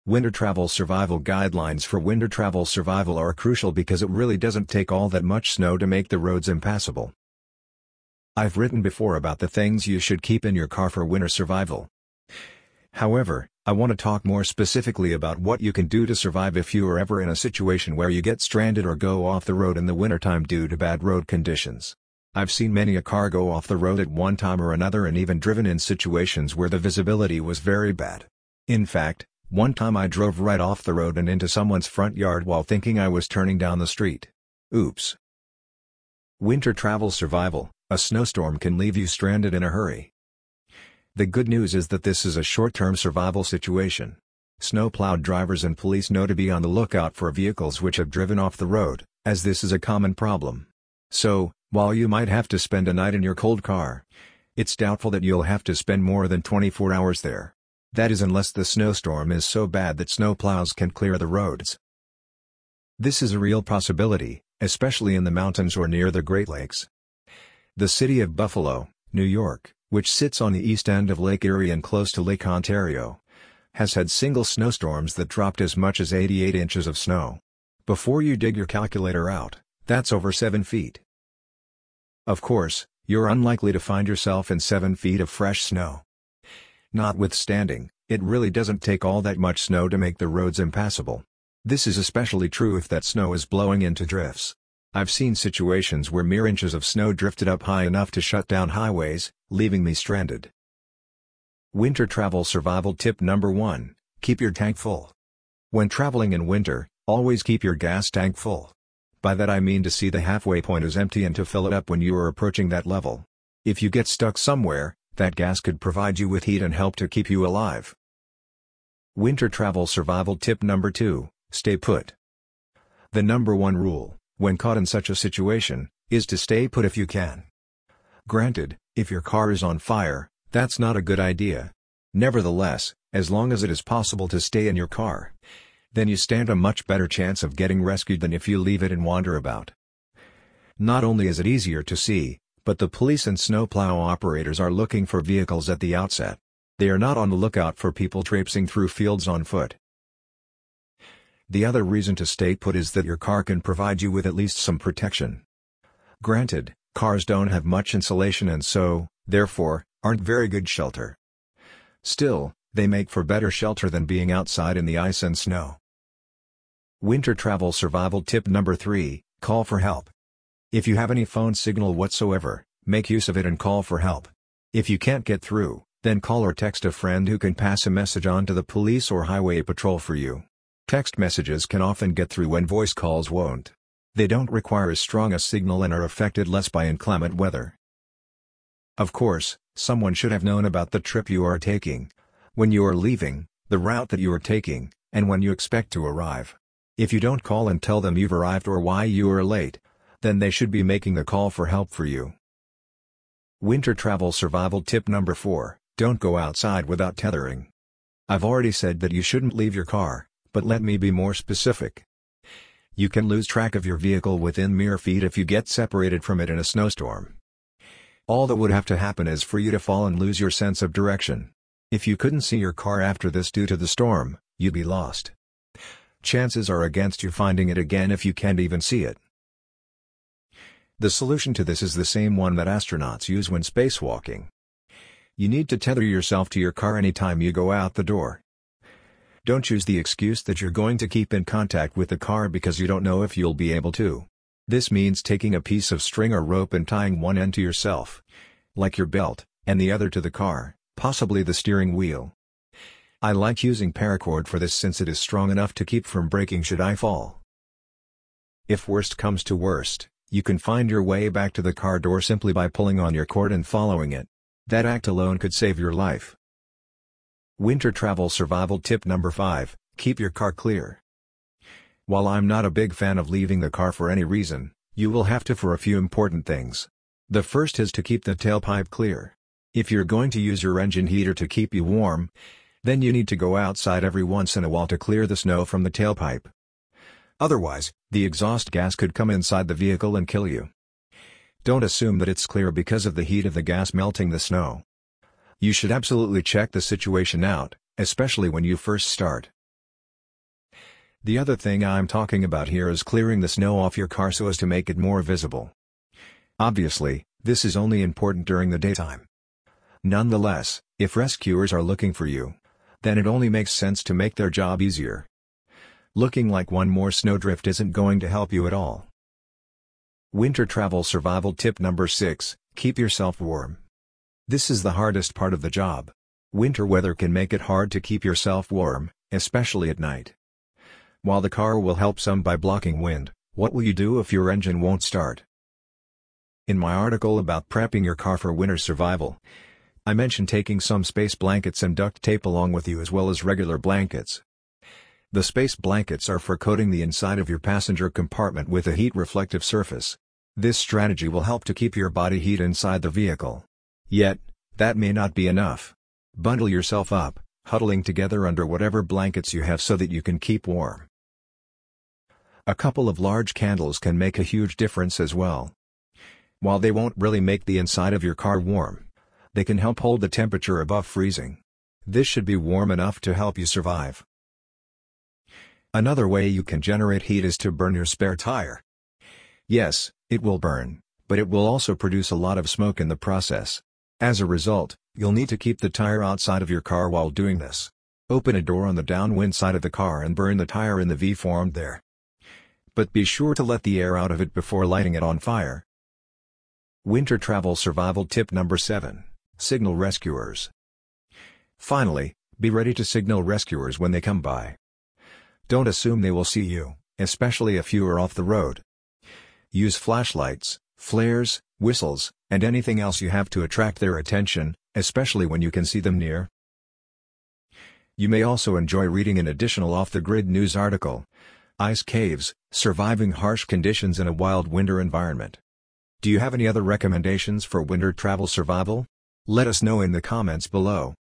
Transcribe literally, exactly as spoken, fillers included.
Winter travel survival guidelines for winter travel survival are crucial because it really doesn't take all that much snow to make the roads impassable. I've written before about the things you should keep in your car for winter survival. However, I want to talk more specifically about what you can do to survive if you are ever in a situation where you get stranded or go off the road in the wintertime due to bad road conditions. I've seen many a car go off the road at one time or another and even driven in situations where the visibility was very bad. In fact, one time I drove right off the road and into someone's front yard while thinking I was turning down the street. Oops. Winter travel survival: a snowstorm can leave you stranded in a hurry. The good news is that this is a short-term survival situation. Snowplowed drivers and police know to be on the lookout for vehicles which have driven off the road, as this is a common problem. So, while you might have to spend a night in your cold car, it's doubtful that you'll have to spend more than twenty-four hours there. That is, unless the snowstorm is so bad that snowplows can clear the roads. This is a real possibility, especially in the mountains or near the Great Lakes. The city of Buffalo, New York, which sits on the east end of Lake Erie and close to Lake Ontario, has had single snowstorms that dropped as much as eighty-eight inches of snow. Before you dig your calculator out, that's over seven feet. Of course, you're unlikely to find yourself in seven feet of fresh snow. Notwithstanding, it really doesn't take all that much snow to make the roads impassable. This is especially true if that snow is blowing into drifts. I've seen situations where mere inches of snow drifted up high enough to shut down highways, leaving me stranded. Winter travel survival tip number one: keep your tank full. When traveling in winter, always keep your gas tank full. By that I mean to see the halfway point is empty and to fill it up when you are approaching that level. If you get stuck somewhere, that gas could provide you with heat and help to keep you alive. Winter travel survival tip number two: stay put. The number one rule, when caught in such a situation, is to stay put if you can. Granted, if your car is on fire, that's not a good idea. Nevertheless, as long as it is possible to stay in your car, then you stand a much better chance of getting rescued than if you leave it and wander about. Not only is it easier to see, but the police and snowplow operators are looking for vehicles at the outset. They are not on the lookout for people traipsing through fields on foot. The other reason to stay put is that your car can provide you with at least some protection. Granted, cars don't have much insulation and so, therefore, aren't very good shelter. Still, they make for better shelter than being outside in the ice and snow. Winter travel survival tip number three: call for help. If you have any phone signal whatsoever, make use of it and call for help. If you can't get through, then call or text a friend who can pass a message on to the police or highway patrol for you. Text messages can often get through when voice calls won't. They don't require as strong a signal and are affected less by inclement weather. Of course, someone should have known about the trip you are taking, when you are leaving, the route that you are taking, and when you expect to arrive. If you don't call and tell them you've arrived or why you are late, then they should be making the call for help for you. Winter travel survival tip number four: don't go outside without tethering. I've already said that you shouldn't leave your car, but let me be more specific. You can lose track of your vehicle within mere feet if you get separated from it in a snowstorm. All that would have to happen is for you to fall and lose your sense of direction. If you couldn't see your car after this due to the storm, you'd be lost. Chances are against you finding it again if you can't even see it. The solution to this is the same one that astronauts use when spacewalking. You need to tether yourself to your car anytime you go out the door. Don't use the excuse that you're going to keep in contact with the car because you don't know if you'll be able to. This means taking a piece of string or rope and tying one end to yourself, like your belt, and the other to the car, possibly the steering wheel. I like using paracord for this since it is strong enough to keep from breaking should I fall. If worst comes to worst, you can find your way back to the car door simply by pulling on your cord and following it. That act alone could save your life. Winter travel survival tip number five: keep your car clear. While I'm not a big fan of leaving the car for any reason, you will have to for a few important things. The first is to keep the tailpipe clear. If you're going to use your engine heater to keep you warm, then you need to go outside every once in a while to clear the snow from the tailpipe. Otherwise, the exhaust gas could come inside the vehicle and kill you. Don't assume that it's clear because of the heat of the gas melting the snow. You should absolutely check the situation out, especially when you first start. The other thing I'm talking about here is clearing the snow off your car so as to make it more visible. Obviously, this is only important during the daytime. Nonetheless, if rescuers are looking for you, then it only makes sense to make their job easier. Looking like one more snowdrift isn't going to help you at all. Winter travel survival tip number six, keep yourself warm. This is the hardest part of the job. Winter weather can make it hard to keep yourself warm, especially at night. While the car will help some by blocking wind, what will you do if your engine won't start? In my article about prepping your car for winter survival, I mentioned taking some space blankets and duct tape along with you as well as regular blankets. The space blankets are for coating the inside of your passenger compartment with a heat-reflective surface. This strategy will help to keep your body heat inside the vehicle. Yet, that may not be enough. Bundle yourself up, huddling together under whatever blankets you have so that you can keep warm. A couple of large candles can make a huge difference as well. While they won't really make the inside of your car warm, they can help hold the temperature above freezing. This should be warm enough to help you survive. Another way you can generate heat is to burn your spare tire. Yes, it will burn, but it will also produce a lot of smoke in the process. As a result, you'll need to keep the tire outside of your car while doing this. Open a door on the downwind side of the car and burn the tire in the V formed there. But be sure to let the air out of it before lighting it on fire. Winter travel survival tip number seven. Signal rescuers. Finally, be ready to signal rescuers when they come by. Don't assume they will see you, especially if you are off the road. Use flashlights, flares, whistles, and anything else you have to attract their attention, especially when you can see them near. You may also enjoy reading an additional off-the-grid news article, Ice Caves, Surviving Harsh Conditions in a Wild Winter Environment. Do you have any other recommendations for winter travel survival? Let us know in the comments below.